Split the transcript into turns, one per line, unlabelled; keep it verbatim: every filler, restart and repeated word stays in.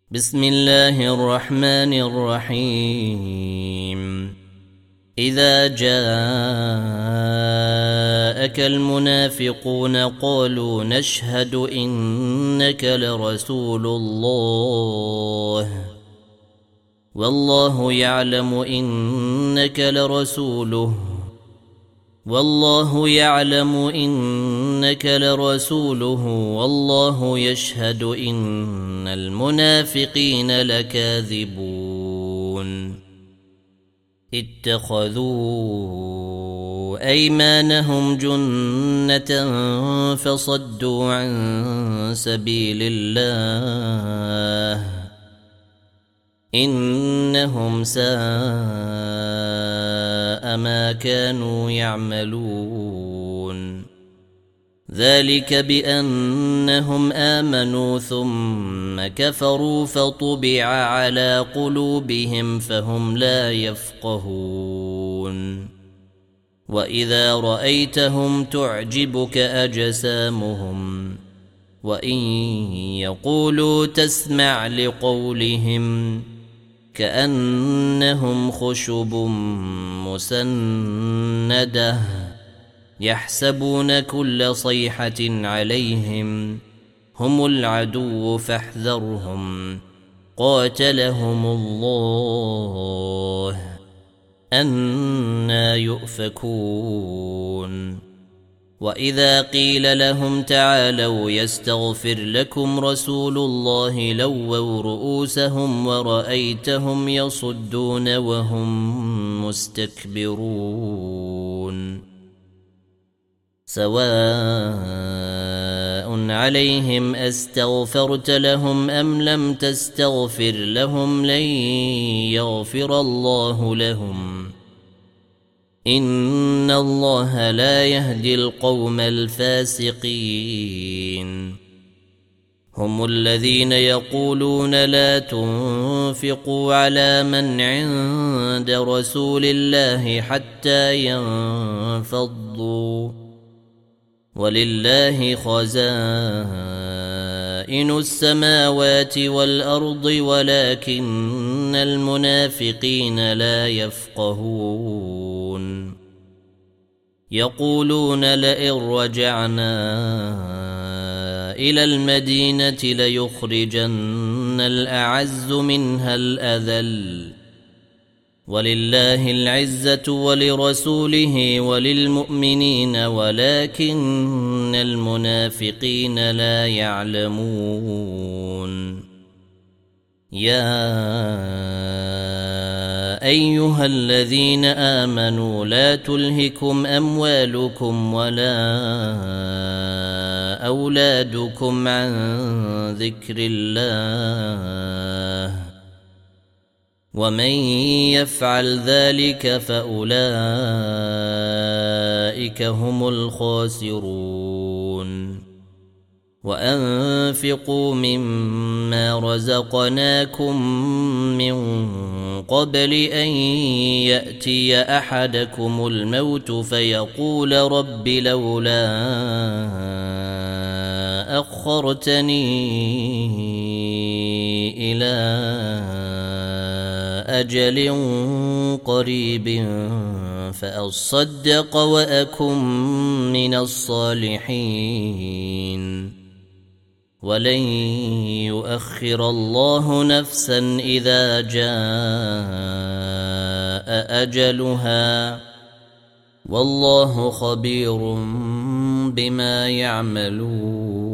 بسم الله الرحمن الرحيم إذا جاءك المنافقون قالوا نشهد إنك لرسول الله والله يعلم إنك لرسوله والله يعلم إنك لرسوله والله يشهد إن المنافقين لكاذبون اتخذوا أيمانهم جنة فصدوا عن سبيل الله إنهم ساء ما كانوا يعملون ذلك بأنهم آمنوا ثم كفروا فطبع على قلوبهم فهم لا يفقهون وإذا رأيتهم تعجبك أجسامهم وإن يقولوا تسمع لقولهم كأنهم خشب مسندة يحسبون كل صيحة عليهم هم العدو فاحذرهم قاتلهم الله أنى يؤفكون وإذا قيل لهم تعالوا يستغفر لكم رسول الله لووا رؤوسهم ورأيتهم يصدون وهم مستكبرون سواء عليهم أستغفرت لهم أم لم تستغفر لهم لن يغفر الله لهم إن الله لا يهدي القوم الفاسقين هم الذين يقولون لا تنفقوا على من عند رسول الله حتى ينفضوا ولله خزائن السماوات والأرض ولكن المنافقين لا يفقهون يقولون لئن رجعنا إلى المدينة ليخرجن الأعز منها الأذل ولله العزة ولرسوله وللمؤمنين ولكن المنافقين لا يعلمون يا أيها الذين آمنوا لا تلهكم أموالكم ولا أولادكم عن ذكر الله ومن يفعل ذلك فأولئك هم الخاسرون وأنفقوا مما رزقناكم من قبل أن يأتي أحدكم الموت فيقول رب لولا أخرتني إلى أجل قريب فأصدق وأكن من الصالحين ولن يؤخر الله نفسا إذا جاء أجلها والله خبير بما يعملون